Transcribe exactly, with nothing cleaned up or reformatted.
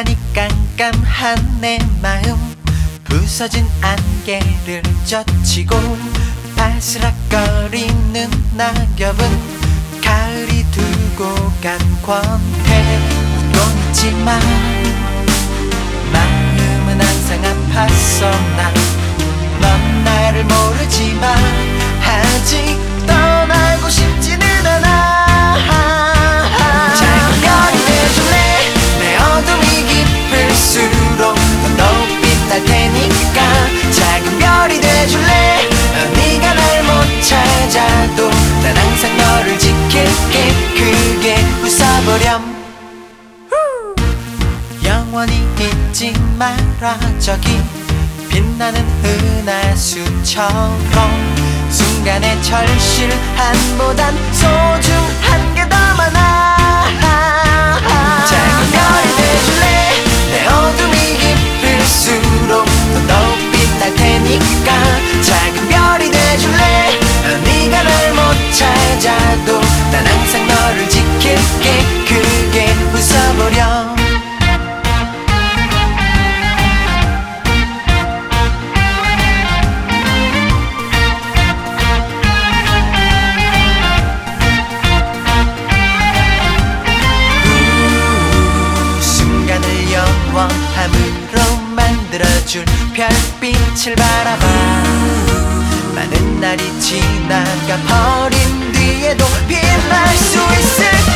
여전히 깜깜한 내 마음, 부서진 안개를 젖히고 바스락거리는 낙엽은 가을이 두고 간 권태. 웃곤 있지만 마음은 항상 아팠어. 나 넌 나를 모르지만 아직 떠나고 싶지는 않아. 작은 별이 돼줄래. 내 어둠이 깊을수록 넌 더욱 빛날 테니까. 작은 별이 돼줄래. 네가 날 못 찾아도 난 항상 너를 지킬게. 크게 웃어보렴. 영원히 잊지 마라. 저기 빛나는 은하수처럼 순간의 절실함보단 소중한 게 더 많아. 작은 별이 돼줄래. 내 어둠이 깊을수록 넌 더욱 빛날 테니까. 작은 별이 돼줄래. 네가 날 못 찾아도 난 항상 너를 지킬게. 크게 웃어보렴. 영원함으로 만들어줄 별빛을 바라봐. 많은 날이 지나가 버린 뒤에도 빛날 수 있을